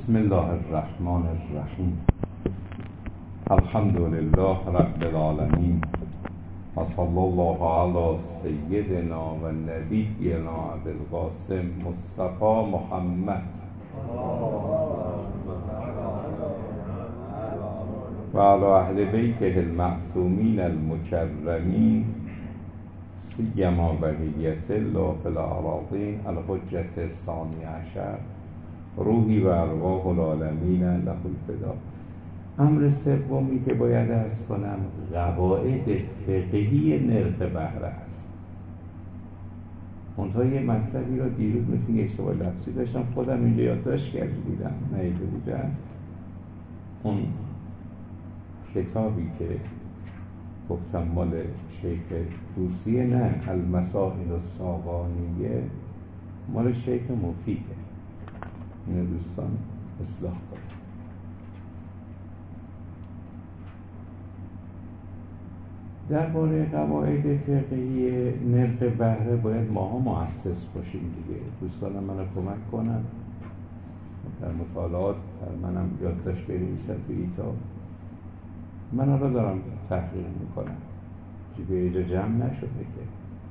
بسم الله الرحمن الرحیم. الحمد لله رب العالمین و صلی الله علی سیدنا و نبینا ابوالقاسم مصطفی محمد و علی اهل بیته المعصومین المکرمین سیما بقیة الله فی الأراضین الحجة الثانی عشر روحی و ارواح العالمین له الفدا. امر سومی که باید عرض کنم قواعد فقهی نرخ بهره است. منتها یه مطلبی را دیروز مثل یک اشتباه لفظی داشتم، خودم اینجا یادداشت کرده بودم نیده بودم. اون کتابی که گفتم مال شیخ توسیه، نه، المسائل الساقانیه مال شیخ مفیده. اینو دوستان اصلاح کنید. درباره قواعد فقهی نرخ بهره باید ماها مؤسس باشیم دیگه. دوستانم منو کمک کنن در مطالعات، در منم یادداشت بنویسن تو کتاب. من حالا دارم تحقیق میکنم که به اینجا جمع نشده که.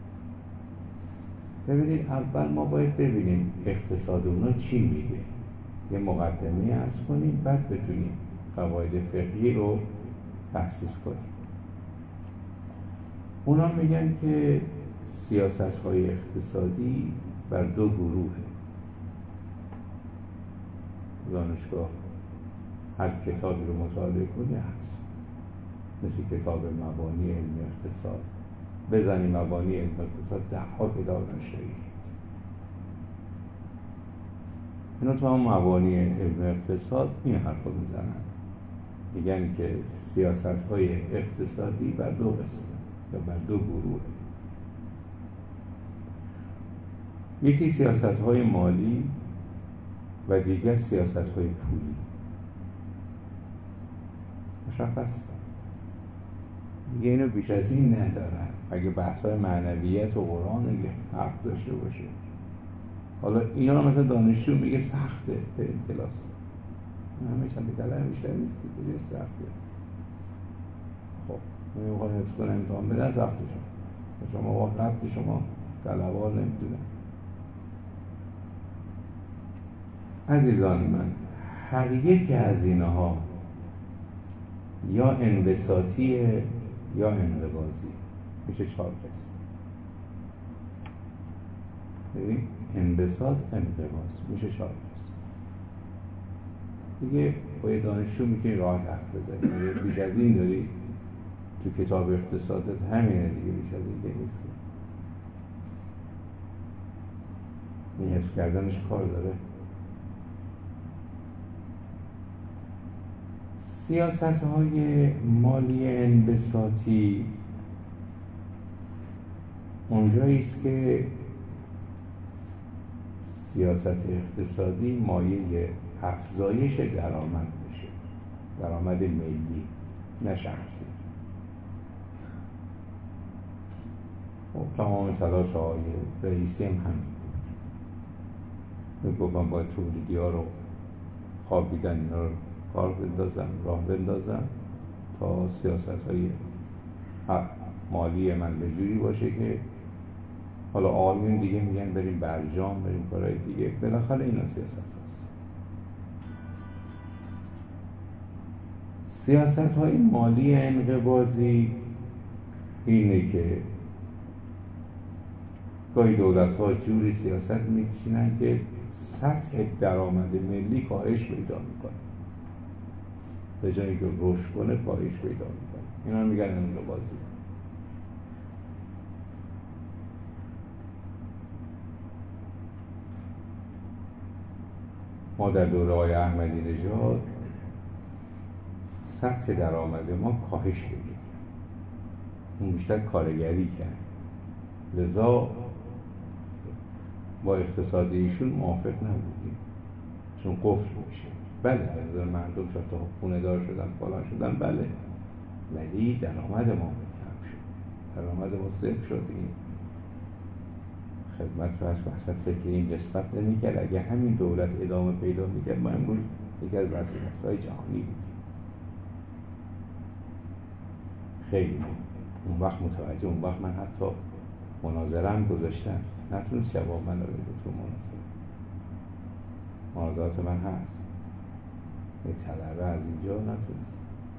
ببینید اول ما باید ببینیم اقتصاد اونا چی میگه، یه مقدمه عرض کنیم، بعد بتونیم قواعد فقهی رو تخصیص کنیم. اونا میگن که سیاست‌های اقتصادی بر دو گروه. دانشگاه هر کتابی رو مطالعه کنی هست، مثل کتاب مبانی علم اقتصاد. بزنی مبانی علم اقتصاد 10 کتاب نشریه. اینا تو هم مبانی علم اقتصاد این حرف رو میزنن، میگن که سیاست‌های اقتصادی بر دو قسمه یا بر دو گروه. یکی سیاست‌های مالی و دیگر سیاست‌های پولی. مشخص دیگه، اینو بیش از این ندارن. اگه بحث‌های معنویت و قرآن اگه حق داشته باشه، حالا اینا رو مثلا دانشجو میگه سخته به این کلاس، همه چند بیتره بیشتر نیستی بگه سخته. خب من میخوام حفظ کنم امتحان بدن سخته شما وقت شما طلبات نمیدونم. عزیزان من، هر یک از اینها یا انبساطیه یا انقباضی. میشه 4 قسم. ببین انبساط انقباض میشه 4 قسم. دیگه با یه دانشجو میتونی راه حرف بزنی. بیش از این داری تو کتاب اقتصادت همینه دیگه، بیش از این نیست. این حفظ کردنش کار داره. سیاست‌های مالی انبساطی اونجایی است که سیاست اقتصادی مایه افزایش درآمد بشه، درآمد ملی نه شخصی. خب تمام تلاش های رئیسی هم میگفتم باید تولیدی ها رو خوابیدن اینا رو کار بندازن، راه بندازن تا سیاست های مالی من به جوری باشه که حالا آقایون دیگه میگن بریم برجام، بریم کارهای دیگه، بالاخره اینا سیاست هست. سیاست های مالی انقباضی اینه که گاهی دولت ها جوری سیاست میکشینن که سطح درآمد ملی کاهش پیدا میکنه، به جایی که رشد کنه کاهش پیدا میکنه. اینا میگن انقباضی. ما در دوره های احمدی نژاد سطح درآمد ما کاهش پیدا کرد، اون بیشتر کارگری کرد، لذا با اقتصاد ایشون موافق نبودیم، چون قفل میشه. بله از مردم شد تا خونه دار شدن فلان شدن، بله، ولی درآمد ما کم شد، درآمد ما صفر شد. این خدمت رو از وسط فکر این قسمت نمی‌کرد. اگه همین دولت ادامه پیدا می‌کرد ما امروز یکی از وسیله‌های جهانی بود. خیلی اون وقت متوجه، اون وقت من حتی مناظره هم گذاشتم، نتونست جواب من رو بده تو مناظرات من هست، یه طلبه از اینجا نتونست.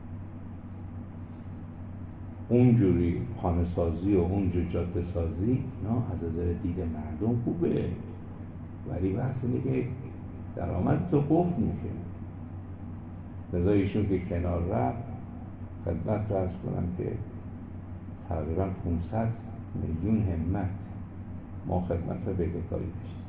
اونجوری خانه سازی و اونجور جاده سازی نه از نظر دید مردم خوبه، ولی بحث اینه که درآمد تو قفل میشه. لذا ایشون که کنار رفت، خدمت رو عرض کنم که تقریبا 500 میلیون همت ما خدمت رو بدهکاری داشتیم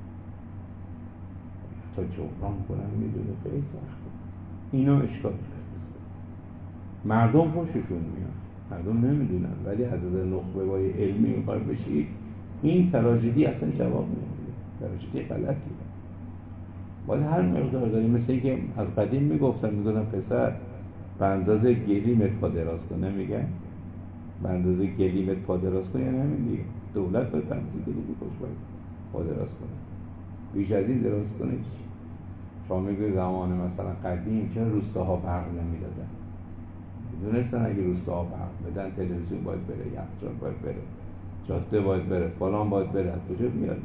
تا جبران کنم، میدونه خیلی سخته. اینا اشکال کرد، مردم خوششون میاد، مردم نمیدونن، ولی از نخبه بای علمی میخوای بشی، این تراژدی اصلا جواب نمیده، تراژدی غلطیه. باید هر مقدار داریم، مثل اینکه از قدیم میگفتن پسر به اندازه گلیمت پا دراز کن، نمیگن به اندازه گلیمت پا دراز کن، یعنی همین دیگه دولت باید به اندازه گلیمت پا دراز کنه، بیش از این دراز کنه چی؟ شما میگوی زمان مثلا قدیم چرا روستاها برق نمیدادن؟ میدونستن اگه روستاها برق بدن تلویزیون باید بره، یخچال باید بره، جاده باید بره، فلان باید بره، از کجا میاد؟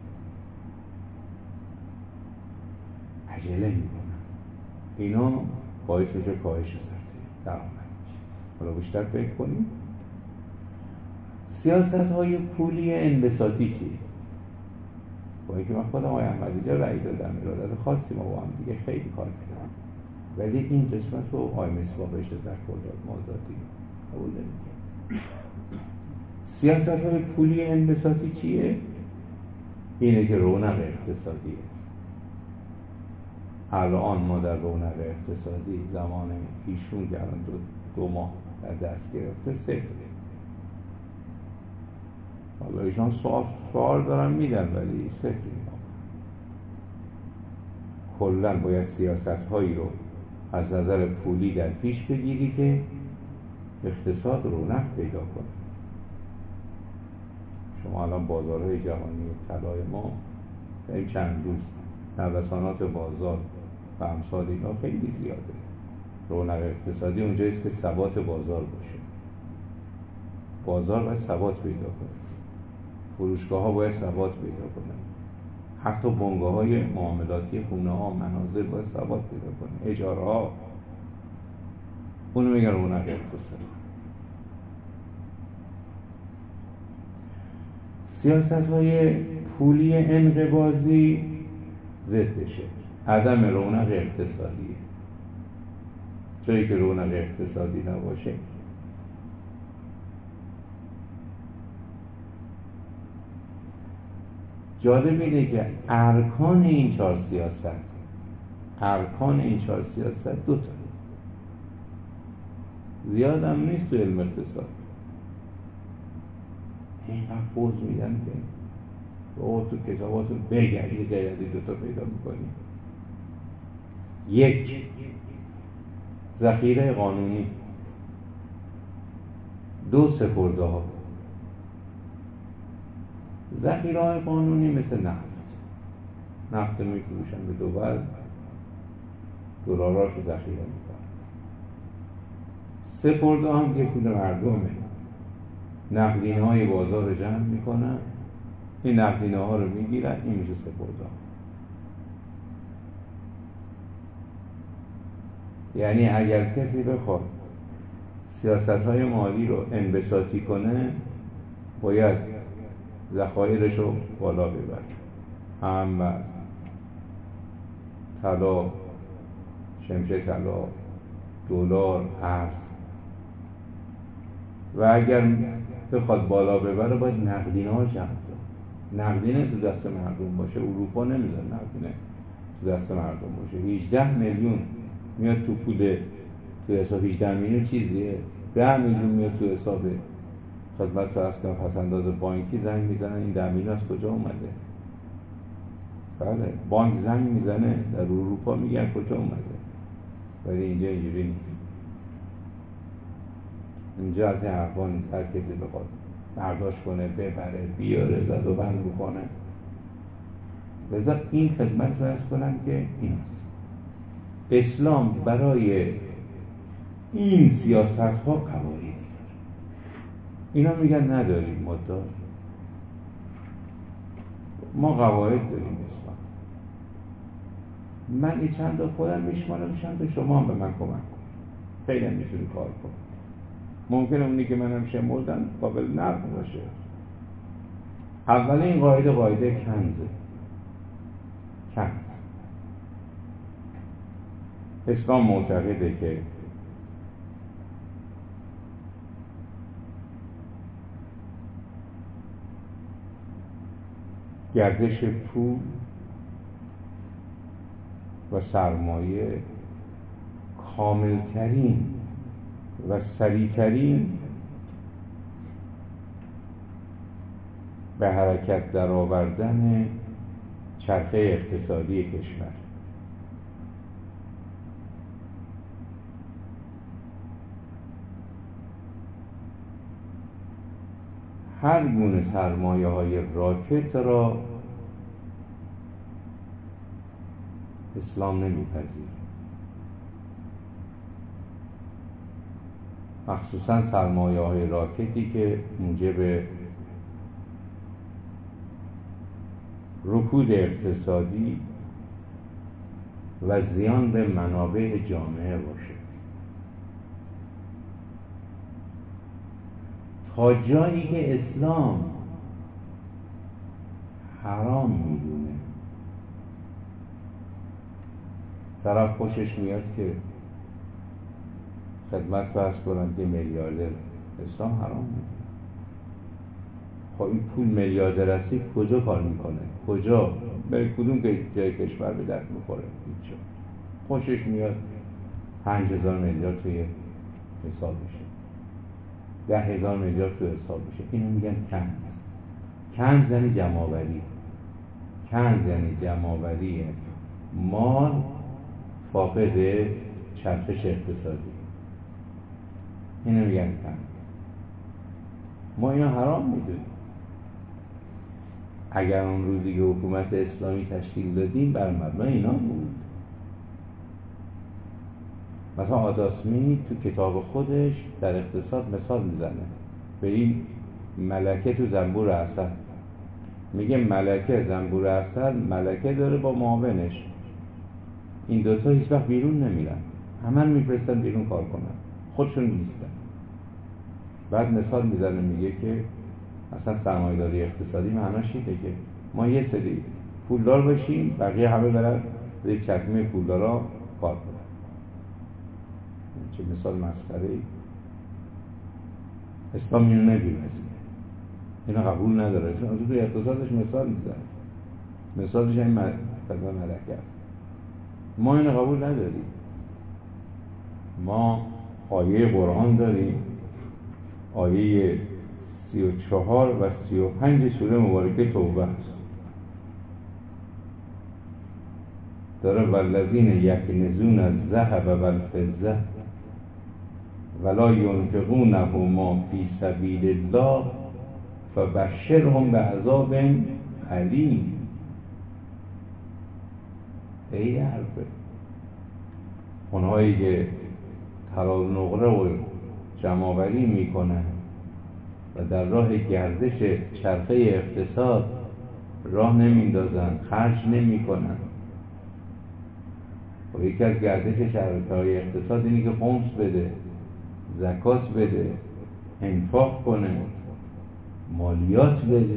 عجله میکنن. اینا باعث میشه کاهش درآمد. حالا بیشتر فکر کنیم. سیاست‌های پولی انبساطی چی؟ با اینکه من خودم آقای احمدی جا رأی دادم، ارادت خاصی ما با هم دیگه خیلی کار کردم، ولی این قسمت رو آقای مصباح بهش تذکر داد، ما ذاتی قبول نمی‌کنم. سیاست‌های پولی انبساطی چیه؟ اینه که رونق اقتصادیه. الان ما در رونق اقتصادی زمان ایشون که الان دو ماه در دست گرفته صفر. حالا ایشان سوال دارن میدن ولی صفر. کلن باید سیاست هایی رو از نظر پولی در پیش بگیری که اقتصاد رونق پیدا کنه. شما الان بازارهای جهانی طلای ما در این چند روز نوسانات بازار و امثال اینا خیلی زیاده. رونق اقتصادی اونجاییست که ثبات بازار باشه. بازار باید ثبات پیدا کنه، فروشگاه ها باید ثبات پیدا کنه، حتی بنگاه های معاملاتی خونه ها منازل باید ثبات پیدا کنه، اجاره ها، اونو میگن رونق اقتصادی. سیاست های پولی انقباضی ضدشه، عدم رونق اقتصادیه. جایی که رونق اقتصادی نباشه جالب اینه که ارکان این چهار سیاست دو تا زیاد هم نیست تو علم اقتصاد. اینقدر پوز میدن که با تو کتاباتون بگردی دو تا پیدا میکنی. یک، ذخیره قانونی. دو، سپرده ها. ذخیره های قانونی مثل نفت میفروشن به دول، دلاراشو ذخیره میکنن. سپرده هم که پول مردمه، نقدینه های بازار رو جمع میکنن، این نقدینه ها رو میگیرن، این میشه سپرده ها. یعنی اگر کسی بخواد سیاست های مالی رو انبساطی کنه باید ذخایرش رو بالا ببره، هم طلا، شمشه طلا، دلار، ارز. و اگر بخواد بالا ببره باید نقدینه ها جمع کنه. نقدینه تو دست مردم باشه. اروپا نمیذاره نقدینه تو دست مردم باشه. 18 میلیون میاد تو پول، تو حساب 18 میلیون چیزیه، 10 میلیون میاد تو حساب خدمت فرض کنم پسنداز بانکی، زنگ میزنن این 10 میلیون از کجا اومده؟ بله، بانک زنگ میزنه در اروپا میگن کجا اومده، ولی اینجا اینجوری نیست. اینجا از این حرفا نیست. هر کسی بخواد برداشت کنه، ببره، بیاره، زد و بند بکنه. لذا این خدمت فرض کنم که این هست. اسلام برای این سیاست ها قواعدی داره. اینا میگن نداریم، ما داریم. ما قواعد داریم اسلام. من این چند تا خودم میشمارم، چند تا شما هم به من کمک کنید. خیلی هم میتونی کار کنید. ممکنه اونی که منم شمردم قابل نقد باشه. اول این قاعده کنزه. کنز. اسلام معتقده که گردش پول و سرمایه کاملترین و سریعترین به حرکت درآوردن چرخه اقتصادی کشور. هر گونه سرمایه های راکت را اسلام نمی‌پذیره، مخصوصا سرمایه های راکتی که موجب رکود اقتصادی و زیان به منابع جامعه باشه. تا جایی که اسلام حرام میدونه، طرف خوشش میاد که خدمت فرض کنند که میلیاردر، اسلام حرام میدونه. خب این پول میلیاردر هستی کجا کار میکنه؟ کجا؟ به کدوم جای کشور به درد میخوره؟ هیچ. خوشش میاد 5000 میلیارد توی حساب بشه، 10,000 میلیارد توی حساب بشه. اینو میگن کنز. کنز یعنی جمع‌آوری. کنز یعنی جمع‌آوری مال فاقد چرخش اقتصادی. اینو میگن کنز. ما اینو حرام میدونیم. اگر اون روزی که حکومت اسلامی تشکیل دادیم بر مبنای اینا بود. مثلا آداسمی تو کتاب خودش در اقتصاد مثال میزنه به این ملکه تو زنبور عسل. میگه ملکه زنبور عسل ملکه داره با معاونش، این دوتا هیچ وقت بیرون نمیرن، همه میفرستن بیرون کار کنن، خودشون نیستن. بعد مثال میزنه میگه که اصلا سرمایه‌داری اقتصادی معناش اینه که ما یه سری پولدار باشیم، بقیه همه برن به یک چکمه پولدارا کار کنن. چه مثال مسخره‌ای. اسلام اینو نمی‌پذیره، اینو قبول نداره. چون تو اقتصادش مثال میزنه، مثالش این خدمت ملکه است. ما اینو قبول نداریم. ما آیه قرآن داریم، آیه 34 و 35 سوره مبارکه توبه است. داره والذین یکنزون الذهب والفضة ولا ينفقونهما فی سبیل الله فبشرهم بعذاب الیم. خیلی حرفه. اونهایی که طلا و نقره رو جمع‌آوری میکنن و در راه گردش چرخه اقتصاد راه نمیندازن، خرج نمیکنن. و یکی از گردش چرخه اقتصاد اینی که خمس بده، زکات بده، انفاق کنه، مالیات بده.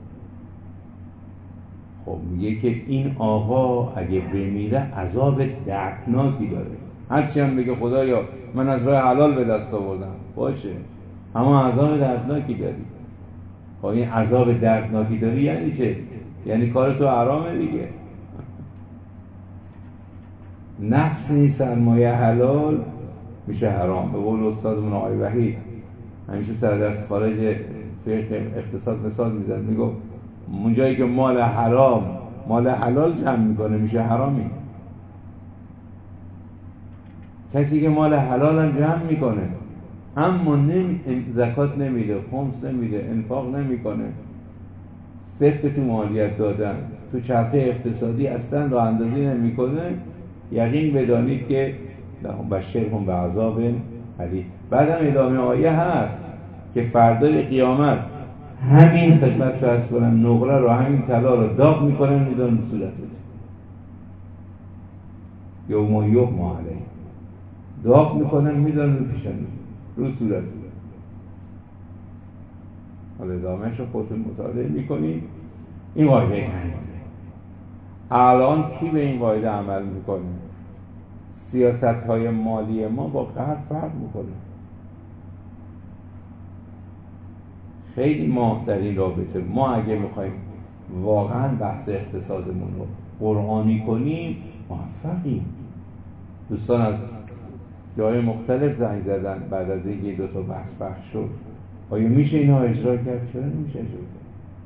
خب میگه که این آقا اگه بمیره عذاب دردناکی داره. هرچی هم بگه خدایا من از راه حلال به دست آوردم، باشه، اما عذاب دردناکی داری. خب این عذاب دردناکی داری یعنی چه؟ یعنی کار تو حرامه دیگه. نفس سرمایه حلال میشه حرام. به قول استادمون آقای وحید همیشه سر دست خارج فقه اقتصاد مثال میزد، میگفت اون جایی که مال حرام مال حلال جمع میکنه میشه حرامی. کسی که مال حلال هم جمع میکنه اما زکات نمیده، خمس نمیده، انفاق نمیکنه، صفت تو مالیت دادن، تو چرخه اقتصادی اصلا راه اندازی نمیکنه، یقین بدانید که لهم بشرهم بعذاب علی. بعدم ادامه آیه هست که فردای قیامت همین خدمت رو هست کنن، نقره رو، همین طلا رو داغ میکنن، میدونن صورتت یوم یحما علیه، داغ میکنن میدونن رو پیشن رو صورت. حالا ادامهش رو خودتون مطالعه میکنید. این قاعده همینه. الان کی به این قاعده عمل میکنه؟ سیاست های مالی ما با غرب فرق میکنه. خیلی ما در این رابطه، ما اگه میخوایم واقعا بحث اقتصادمون رو قرآنی کنیم موفقیم. دوستان از جای مختلف زنگ زدن بعد از اینکه 2 تا بحث پخش شد، آیا میشه اینا اجرا کرد؟ چرا نمیشه اجرا کرد؟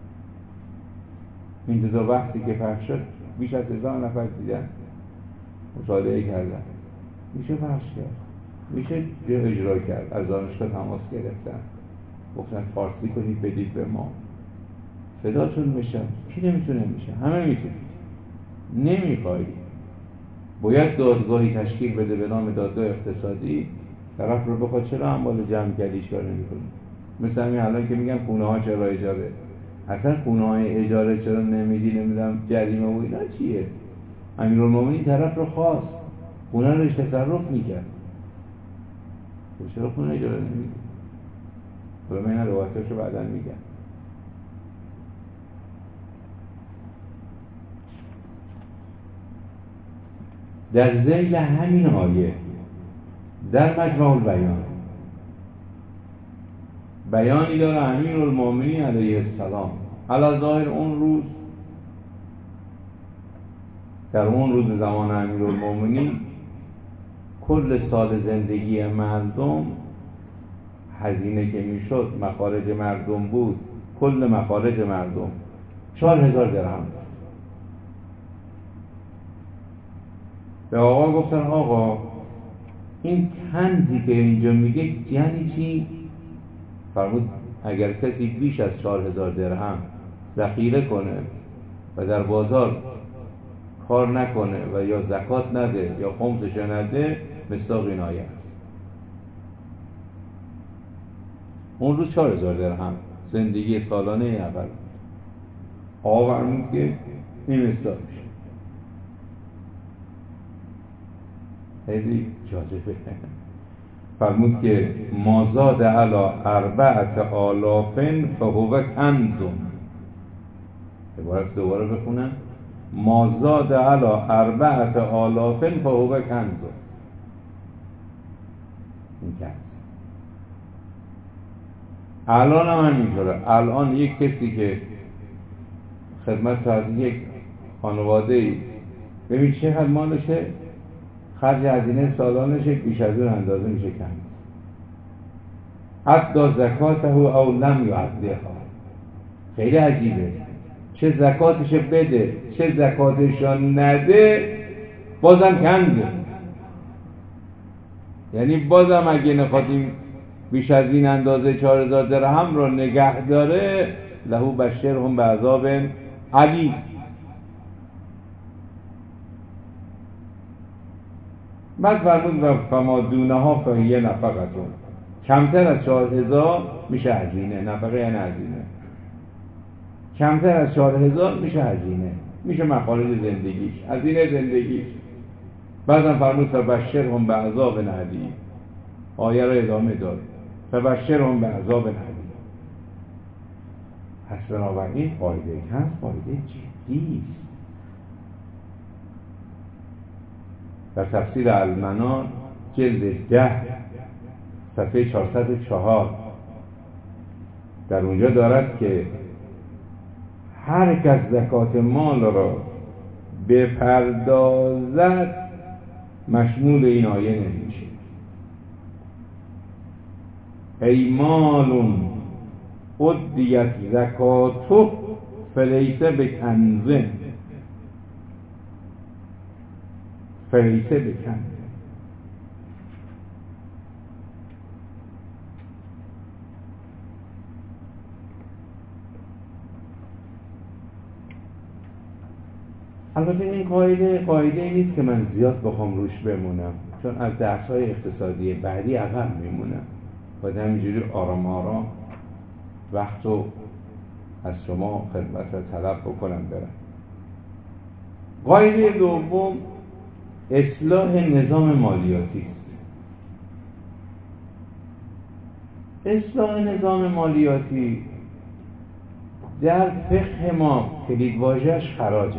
این 2 تا بحثی که پخش شد بیش از 1000 نفر دیدن، مطالعه کردن. میشه پخش کرد، میشه اجرا کرد. از دانشگاه تماس گرفتن، گفتن فارسی کنید بدید به ما، فداتون میشن. کی نمیتونه؟ میشه، همه میتونه. نمیخوایی باید دادگاهی تشکیل بده به نام دادگاه اقتصادی، طرف رو بخواد چرا اموال جمع کردیش کار نمیکنه. مثل همین الان که میگن خونه ها چرا اجاره، اصلا خونه های اجاره چرا نمیدی، نمیدونم جریمه و اینا چیه؟ امیرالمومنین طرف رو خواست، خونه رو تصرف میکرد، چرا خونه اجاره نمیدی؟ حالا من این روایتاشو بعداً میگم. در ذیل همین آیه در مجمع البیان بیانی داره امیرالمومنین علیه السلام علی ظاهر اون روز، در اون روز زمان امیرالمومنین کل سال زندگی مردم هزینه که میشد، مخارج مردم بود، کل مخارج مردم 4000 درهم. به آقا گفتن آقا این کنزی که اینجا میگه یعنی چی؟ فرمود اگر کسی بیش از 4000 درهم ذخیره کنه و در بازار کار نکنه و یا زکات نده یا خمسش نده، مصداق این آیه است. اون روز 4000 درهم زندگی سالانه این نفر. آقا فرمود که این مصداق میشه. خیلی جالبه. فرمود که مازاد علی 4000 فهو کنز. عبارت دوباره بخونم، مازاد علی 4000 فهو کنز. این کنز. الان هم همینطوره. الان یک کسی که خدمت از یک خانواده ببین چقدر مالشه، خرج هزینه سالانشه بیش از اون اندازه میشه کم. حتی زکاته او لم یعطیها. خیلی عجیبه، چه زکاتش بده چه زکاتش نده بازم کنده. یعنی بازم اگه نخواهیم بیش از این اندازه 4000 درهم رو نگه داره، لهو بشرهم بعذاب علی. بعد فرمود و فما دونها فهیه نفقتون، کمتر از 4000 میشه هزینه. نفقه یعنی هزینه. کمتر از 4000 میشه هزینه، میشه مخارج زندگیش، هزینه زندگیش. بعدم فرمود فبشرهم بعذاب علیم. آیه رو ادامه داد، فبشرهم بعذاب علیم. پس بنابراین قاعده هست، قاعده جدی است. در تفسیر المنار جلد 10 صفحه 404 در اونجا دارد که هر کس زکات مال را بپردازد مشمول این آیه نمیشه. ای مالون ادیت زکاتو فلیسه بکنزه، فلیسه بکنزه. البته این قاعده نیست که من زیاد بخوام روش بمونم، چون از درس‌های اقتصادی بعدی عقب میمونم. باید همینجوری آرام آرام وقت رو از شما خدمت رو طلب بکنم برم. قاعده دوم اصلاح نظام مالیاتی است. اصلاح نظام مالیاتی در فقه ما کلیدواژه‌اش خراجه.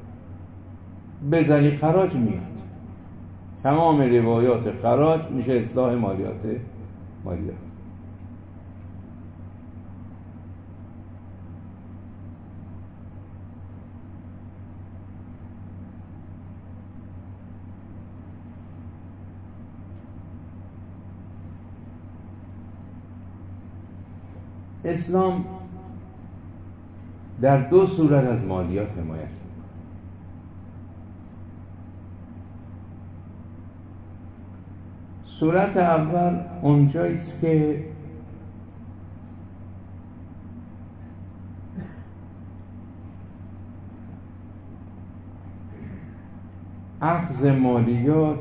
بزنی خراج میاد. تمام روایات خراج میشه اصلاح مالیات. اسلام در دو صورت از مالیات حمایت می‌کند. صورت اول اونجاییست که اخذ مالیات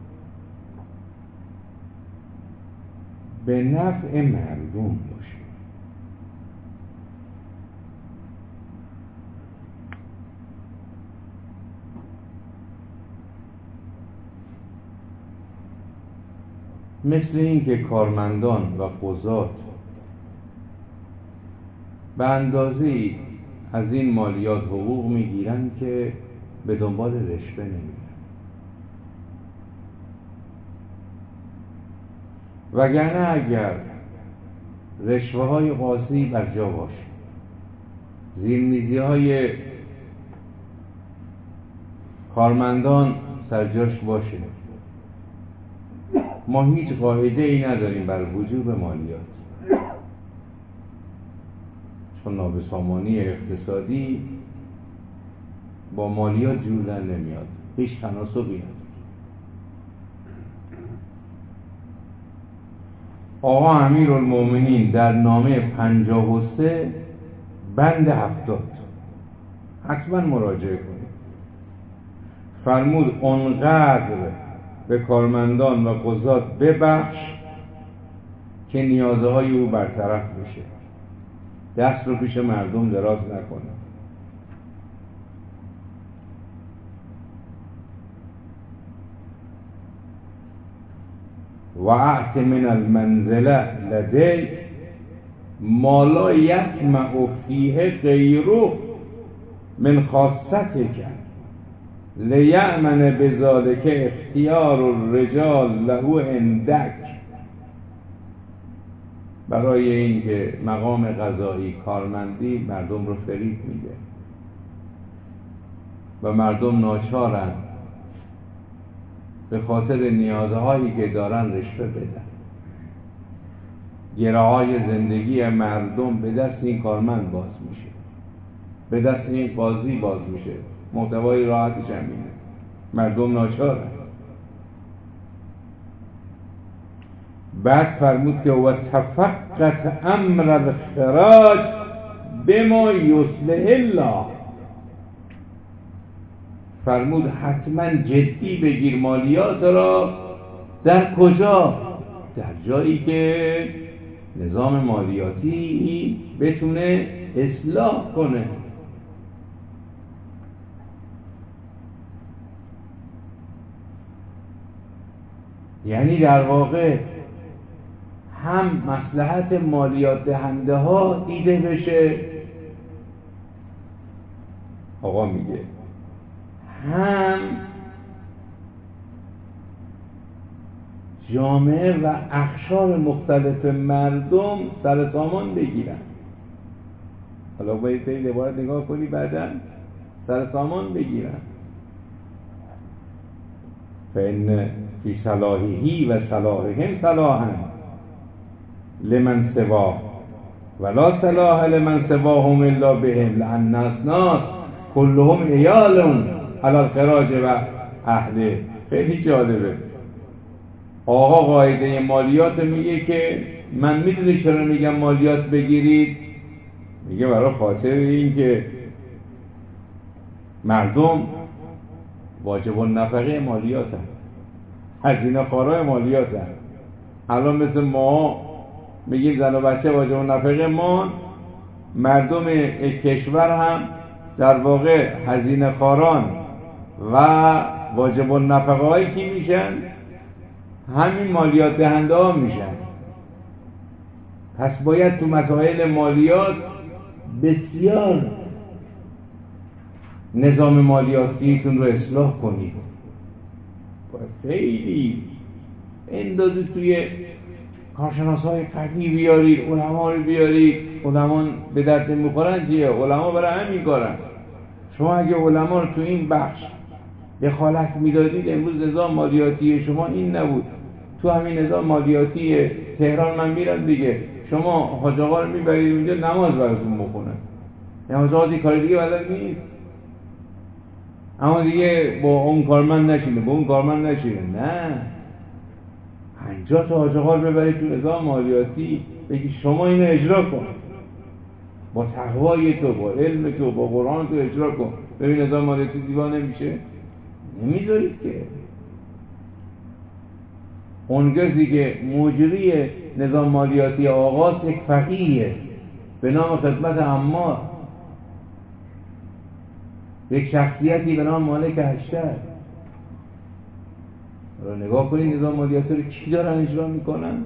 به نفع مردم باشه. مثل این که کارمندان و قضات به اندازه‌ای از این مالیات حقوق میگیرن که به دنبال رشوه نمیرن، وگرنه اگر رشوه های قاضی بر جا باشه، زیرمیزی های کارمندان سرجاش باشه، ما هیچ قاعده ای نداریم بر وجوب مالیات، چون نابسامانی اقتصادی با مالیات جور در نمیاد، هیچ تناسبی نداره. آقا امیرالمومنین در نامه 53 بند 70 حتما مراجعه کنید، فرمود اونقدر به کارمندان و قضات ببخش که نیازه های او برطرف بشه، دست رو پیش مردم دراز نکنه. و اعط من المنزله لدی ما لا یطمع فیه غیره من خاصتک لیأمن بذلک اختیار الرجال له عندک. برای اینکه مقام قضایی کارمندی مردم رو فریب میده و مردم ناچارن به خاطر نیازهایی که دارن رشوه بدن. گره‌های زندگی مردم به دست این کارمند باز میشه، به دست این قاضی باز میشه، محتوای راحتش همینه، مردم ناچارن. بعد فرمود که و تفقت امر الخراج بما یصلح الله، فرمود حتما جدی بگیر مالیات را. در کجا؟ در جایی که نظام مالیاتی بتونه اصلاح کنه. یعنی در واقع هم مصلحت مالیات دهنده ها دیده بشه، آقا میگه، هم جامعه و اقشار مختلف مردم سر سامان بگیرن. حالا باید این عبارت نگاه کنی، بعداً سر سامان بگیرن. فإن فی صلاحه و صلاحهم صلاحا لمن سواه ولا صلاح لمن سواهم الا بهم لأن الناس كلهم عیال علی الخراج و اهله. خیلی جالبه. آقا قاعده مالیات میگه که من میدونی چرا میگم مالیات بگیرید؟ میگه برای خاطر این که مردم واجب النفقه مالیات هست، هزینه خوارای مالیات هست. الان مثل ما میگیم زن و بچه واجب النفقه، ما مردم کشور هم در واقع هزینه خواران و واجب النفقه هایی که میشن همین مالیات دهنده ها میشن. پس باید تو مسائل مالیات بسیار نظام مالیاتیتون رو اصلاح کنید. باید خیلی اندازه توی کارشناس‌های قوی بیارید، علما رو بیارید. علما به درد میخورن چیه؟ علما برای همین کارن. شما اگه علما رو تو این بخش دخالت میدادید، امروز نظام مالیاتی شما این نبود. تو همین نظام مالیاتی تهران من میرم دیگه، شما حاج آقا رو میبرید اونجا نماز براتون بخونه، نماز آقا کار دیگه بلد نیست، اما دیگه با اون کارمند نشینه، با اون کارمند نشینه. نه، 50 تا حاج آقا رو ببرید تو نظام مالیاتی، بگی شما اینو اجرا کن، با تقوای تو، با علم تو، با قرآن تو اجرا کن. ببین نظام مالیاتی دیوانه میشه؟ نمیذارید که. اون کسی که مجری نظام مالیاتی آغاز یک فقیه به نام خدمت عمار، یک شخصیتی به نام مالک هشتر. رو نگاه کنید نظام مالیاتی رو کی دارن اجرا میکنن؟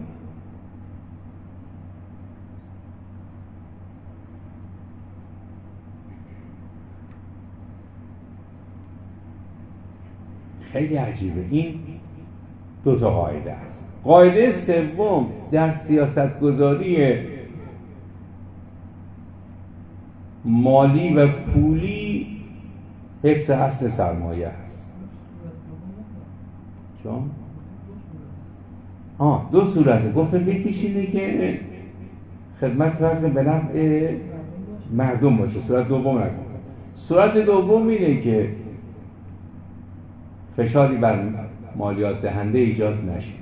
خیلی عجیبه. این دو تا قاعده است. قاعده سوم در سیاستگذاری مالی و پولی حفظ اصل سرمایه است. چون دو صورته. گفتم یکیش اینه که خدمت فرد به نفع مردم باشه، صورت دوم نکن. صورت دوم اینه که فشاری بر مالیات دهنده ایجاد نشه.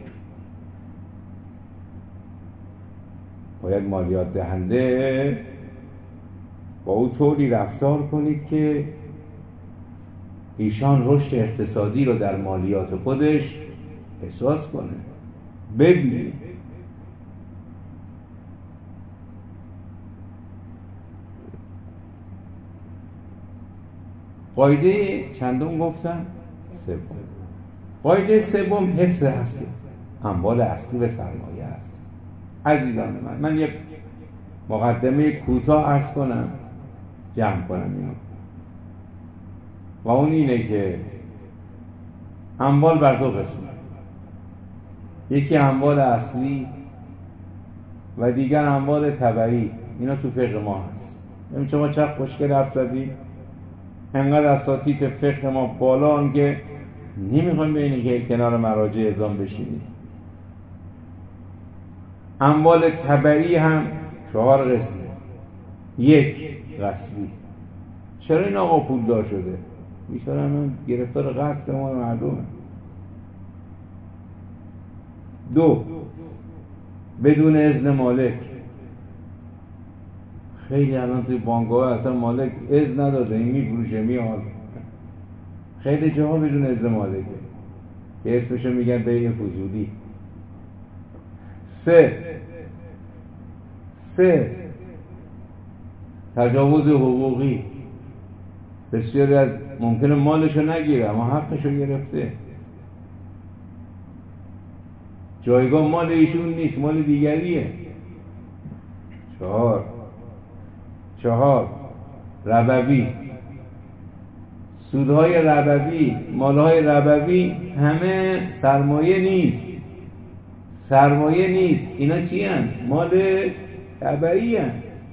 باید مالیات دهنده با او طوری رفتار کنید که ایشان رشد اقتصادی رو در مالیات خودش احساس کنه، ببینید. قاعده چندم گفتم؟ سوم. قاعده سوم حفظ اصل اموال اصلی و سرمایه است. عزیزان من یک مقدمه کوتاه عرض کنم، جمع کنم اینو، و اون اینه که اموال بر دو قسمه، یکی اموال اصلی و دیگر اموال تبعی. اینا تو فقه ما هست. ببین شما چقدر خوشگل حرف زدید، انقدر اساتید فقه ما بالان که نمیخوایم به اینه که کنار مراجع اعزام بشینید. اموال تبعی هم 4 قسمه. یک، غصبی. چرا این آقا پولدار شده؟ بیچاره من گرفتار غصب ما مردمه. 2، بدون اذن مالک. خیلی الان توی بانک‌ها اصلا مالک اذن نداده، این میفروشه میاد. خیلی جاها بدون اذن مالکه که اسمشو میگن بیع فضولی. 3 تجاوز حقوقی. بسیاری از ممکنه مالشو نگیره اما حقشو گرفته، جایگاه مال ایشون نیست، مال دیگریه. 4 ربوی. سودهای ربوی، مالهای ربوی همه سرمایه نیست. اینا چی هست؟ مال تبعی هست.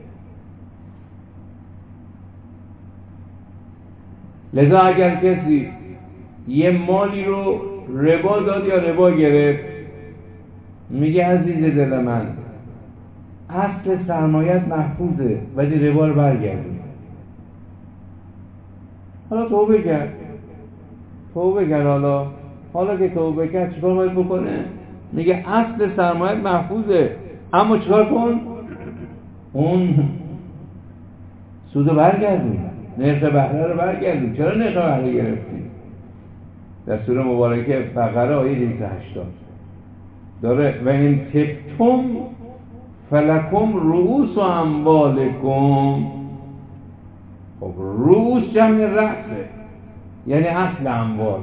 لذا اگر کسی یه مالی رو ربا داد یا ربا گرفت، میگه عزیز دل من اصل سرمایت محفوظه ولی ربا رو برگردون. حالا توبه کرد حالا که توبه کرد چیکار باید بکنه؟ میگه اصل سرمایت محفوظه اما چیکار کن؟ اون سودو برگردون، نرخ بهره رو برگردون. چرا نرخ بهره گرفتی؟ در سوره مبارکه بقره آیه 280 داره و این تبتم فلکم رؤوس اموالکم. خب رؤوس جمع رأسه، یعنی اصل اموال.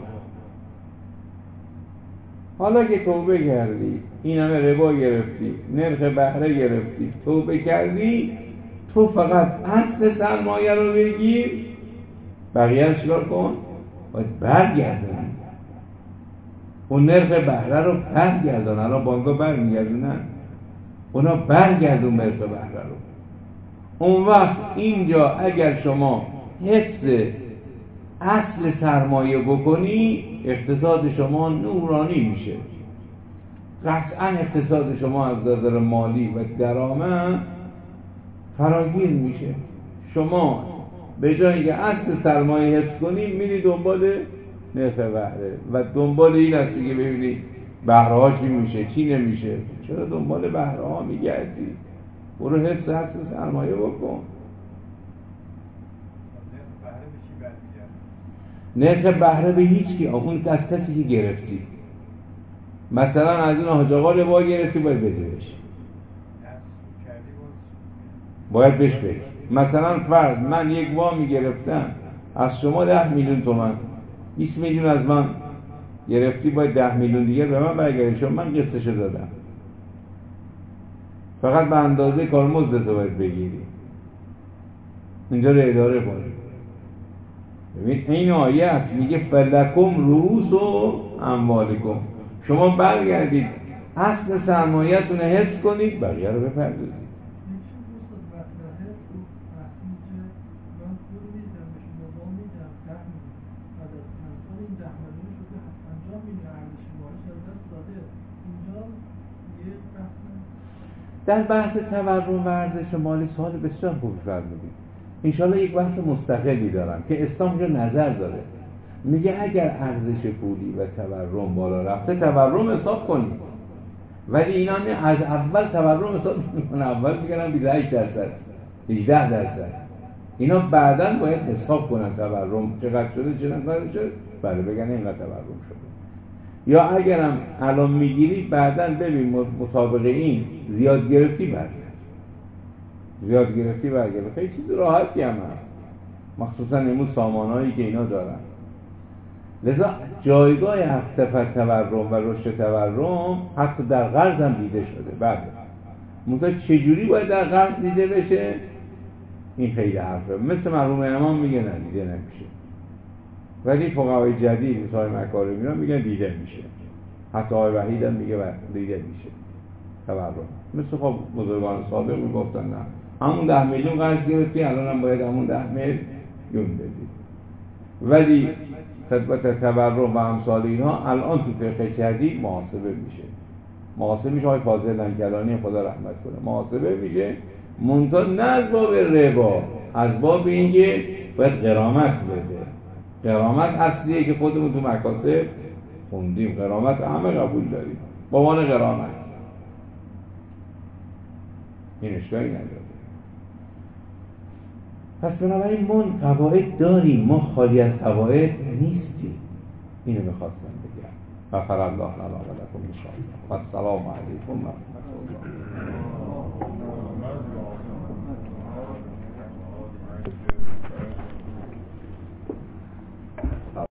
حالا که توبه کردی، این همه ربا گرفتی، نرخ بهره گرفتی، توبه کردی، تو فقط اصل سرمایه رو بگیر، بقیه رو چیکار کن؟ باید برگردن اون نرخ بهره رو برگردن. الان بانک‌ها برمیگردونن، اونا برگردون نرخ بهره رو. اون وقت اینجا اگر شما حفظ اصل سرمایه بکنی، اقتصاد شما نورانی میشه. قطعا اقتصاد شما از نظر مالی و درآمد فراگیر میشه. شما به جایی که اصل سرمایه حفظ کنی، میری دنبال نرخ بهره و دنبال این هستی که ببینی بهره ها چی میشه چی نمیشه. چرا دنبال بهره ها میگردی؟ برو حفظ اصل سرمایه بکن. نرخ بهره به هیچ کی، اون از کسی که گرفتی. مثلا از اون حاج آقا ربا گرفتی، باید بدهش، باید بهش بدی. مثلا فرض من یک وامی گرفتم از شما 10 میلیون تومان، 20 میلیون از من گرفتی، باید 10 میلیون دیگه به من برگردی، چون من قسطشو دادم. فقط به اندازه کارمزدت باید بگیری. اینجا رو اداره کنی. ببین این آیه است، میگه فلکم رؤوس اموالکم. شما برگردید اصل سرمایه‌تون رو حفظ کنید، بقیه رو بپردازید. در بحث تورم و ارزش مالی سوال بسیار خوبی فرمودید. انشاءالله یک بحث مستقلی دارم که اسلام جو نظر داره. میگه اگر ارزش پولی و تورم بالا رفته، تورم حساب کنید، ولی اینا از اول تورم حساب میکنن. اول میگن 28%، 18%. اینا بعداً باید حساب کنن تورم چقدر شده، چقدر شده، بله بگن اینقدر تورم شده. یا اگرم الان میگیری بعداً ببین مطابق این زیاد گرفتی برگرد، زیاد گرفتی برگرد. خیلی چیز راحتی هم هست، مخصوصا امروز سامانهایی که اینا دارن. لذا جایگاه افت تورم و رشد تورم حتی در قرض هم دیده شده. بعد منتها چجوری باید در قرض دیده بشه؟ این خیلی حرفه. مثل مرحوم امام میگه نه دیده نمیشه، ولی فقهای جدید مثل مکارم اینا میگن دیده میشه. حتی آقای وحید هم میگه دیده میشه تورم. مثل خب بزرگان سابق میگفتن نه همون 10 میلیون قرض گرفتی، الان هم باید همون 10 میلیون بدی. ولی خدمت تورم و امثال اینها الان تو فقه جدید محاسبه میشه. محاسبه میشه. های فاضل لنکرانی خدا رحمت کنه، محاسبه میشه، منتها نه از باب ربا، از باب اینکه باید غرامت بده. غرامت اصلیه که خودمون تو مکاتب خوندیم، غرامت همه قبول داریم، با عنوان غرامت این اشکالی نداره. پس بنابراین ما فواید داریم، ما خالی از فواید نیستیم. اینو میخواستم بگم. غفر الله لنا و لکم ان شاء الله. و السلام علیکم و رحمت الله.